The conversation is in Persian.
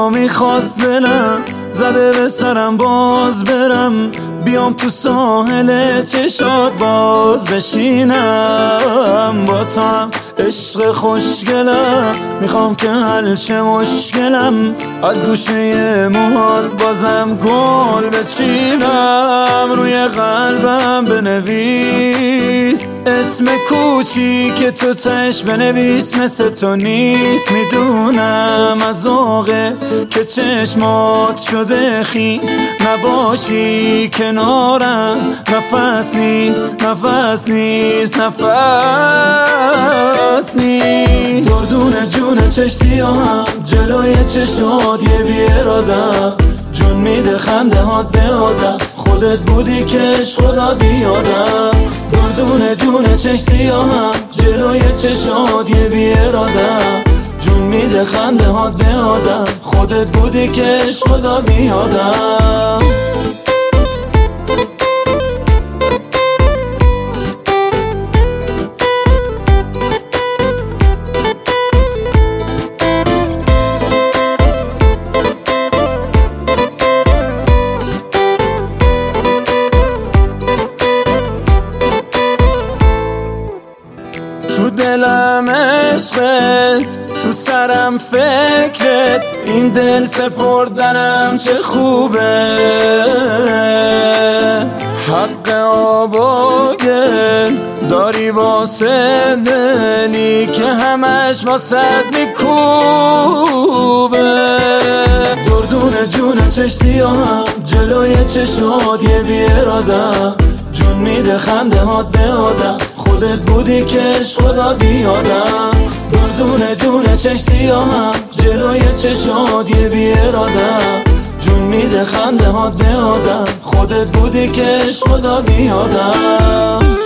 یا میخواست دلم زده به سرم باز برم، بیام تو ساحل چشات باز بشینم. با تو هم عشق خوشگلم، میخوام که حل شه مشکلم، از گوشه موهات بازم گل بچینم. روی قلبم بنویس اسم کوچیک تو تش بنویس، مثل تو نیست میدونم از ذوقه که چشمات شده خیس، نباشی کنارم نفس نیست نفس نیست نفس نیست. دردون جون چش سیاهم جلوی چشات یه بیارادم، جون میده خنده هات به آدم، خودت بودی کش خدا بیادم. دردون جون چش سیاهم جلوی چشات یه بیارادم، جون میده خنده هات به آدم، خودت بودی کش خدا بیادم. تو دلم عشقت، تو سرم فکرت، این دل سپردنم چه خوبه. حق آب و گل داری واسه دلی که همش واسد میکوبه. دردون جون چش سیاهم جلوی چشات یه بیارادم، جون میده خنده هات به آدم، خودت بودی کش خدا بیادم. دردون جون چش سیاهم جلوی چشات یه بیارادم، جون میده خنده هات به آدم، خودت بودی کش خدا بیادم.